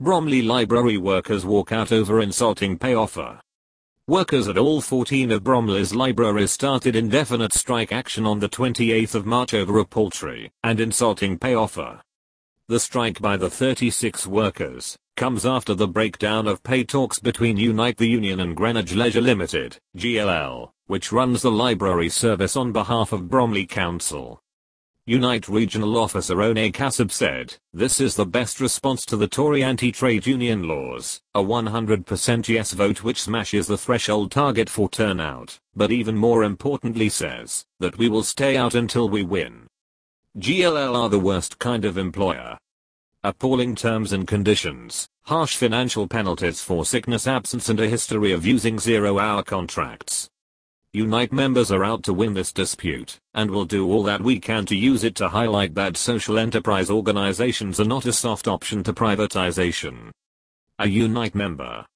Bromley Library workers walk out over insulting pay offer. Workers at all 14 of Bromley's libraries started indefinite strike action on the 28th of March over a paltry and insulting pay offer. The strike by the 36 workers comes after the breakdown of pay talks between Unite the Union and Greenwich Leisure Limited, GLL, which runs the library service on behalf of Bromley Council. Unite Regional Officer One Kassab said, "This is the best response to the Tory anti-trade union laws, a 100% yes vote which smashes the threshold target for turnout, but even more importantly says that we will stay out until we win. GLL are the worst kind of employer. Appalling terms and conditions, harsh financial penalties for sickness absence and a history of using zero-hour contracts. Unite members are out to win this dispute, and will do all that we can to use it to highlight that social enterprise organizations are not a soft option to privatization." A Unite member